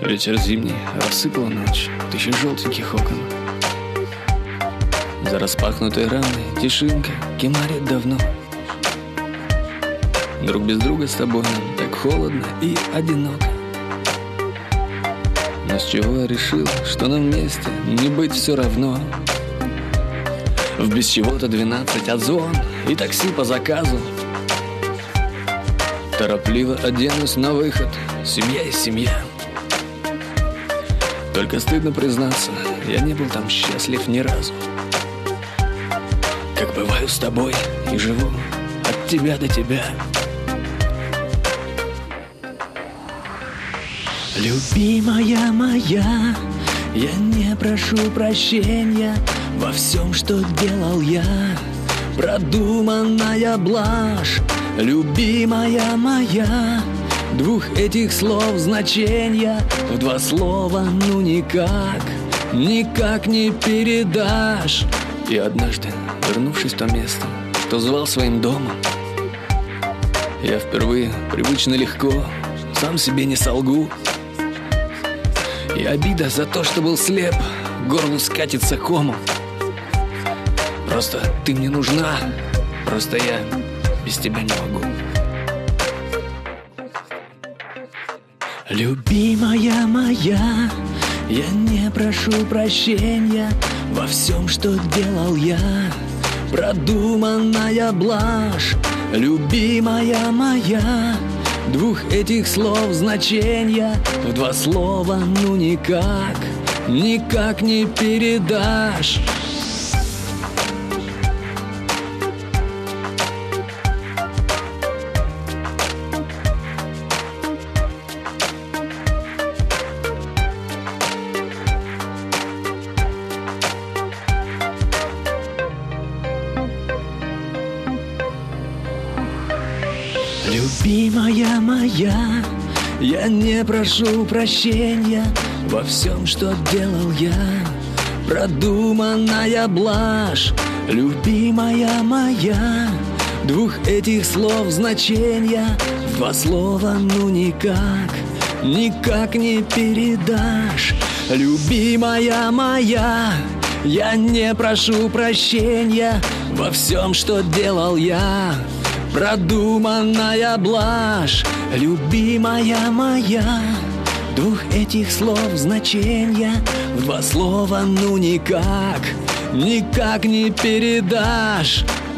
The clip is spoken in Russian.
Ветер зимний рассыпал ночь тысячи желтеньких окон. За распахнутой рамой тишинка кемарит давно. Друг без друга с тобой нам так холодно и одиноко. Но с чего я решил, что нам вместе не быть все равно? В без чего-то 12 отзвон и такси по заказу. Торопливо оденусь на выход, семья и семья. Только стыдно признаться, я не был там счастлив ни разу. Как бываю с тобой и живу от тебя до тебя. Любимая моя, я не прошу прощения во всем, что делал я. Продуманная блажь, любимая моя. Двух этих слов значения в два слова ну никак не передашь. И однажды, вернувшись в то место, что звал своим домом, я впервые привычно легко сам себе не солгу. И обида за то, что был слеп, к горлу скатится комом. Просто ты мне нужна, просто я без тебя не могу. Любимая моя, я не прошу прощения во всем, что делал я. Продуманная блажь, любимая моя. Двух этих слов значения в два слова ну никак не передашь. Любимая моя, я не прошу прощения во всем, что делал я. Продуманная блажь, любимая моя. Двух этих слов значения в два слова ну никак не передашь. Любимая моя, я не прошу прощения во всем, что делал я. Продуманная блажь, любимая моя. Двух этих слов значения в два слова ну никак не передашь.